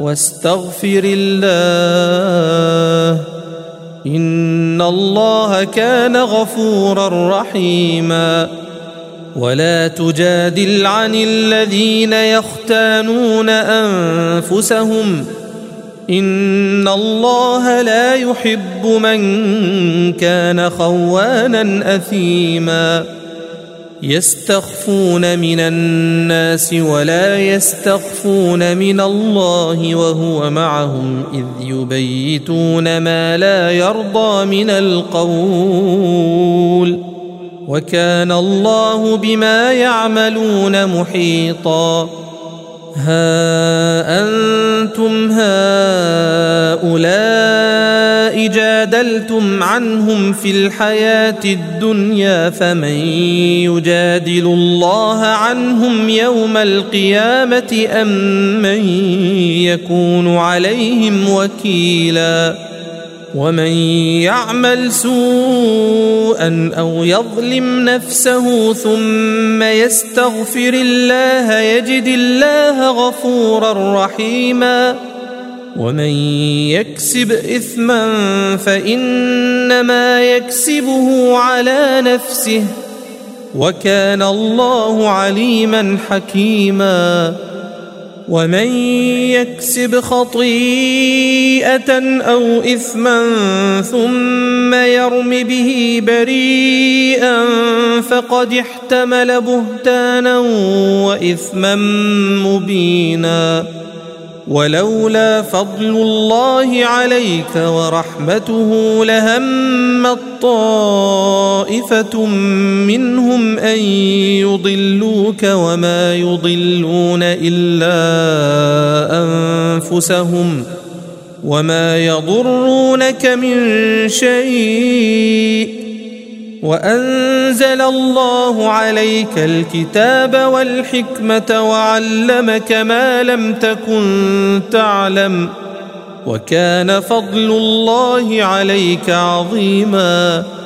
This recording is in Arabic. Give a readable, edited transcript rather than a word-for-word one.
واستغفر الله إن الله كان غفورا رحيما. ولا تجادل عن الذين يختانون أنفسهم إن الله لا يحب من كان خوانا أثيما. يستخفون من الناس ولا يستخفون من الله وهو معهم إذ يبيتون ما لا يرضى من القول وكان الله بما يعملون محيطا. ها أنتم هؤلاء جادلتم عنهم في الحياة الدنيا فمن يجادل الله عنهم يوم القيامة أم من يكون عليهم وكيلا. ومن يعمل سوءا أو يظلم نفسه ثم يستغفر الله يجد الله غفورا رحيما. ومن يكسب إثما فإنما يكسبه على نفسه وكان الله عليما حكيما. ومن يكسب خطيئة أو إثما ثم يرم به بريئا فقد احتمل بهتانا وإثما مبينا. ولولا فضل الله عليك ورحمته لهمت طائفة منهم أن يضلوك وما يضلون إلا أنفسهم وما يضرونك من شيء. وأنزل الله عليك الكتاب والحكمة وعلمك ما لم تكن تعلم وكان فضل الله عليك عظيما.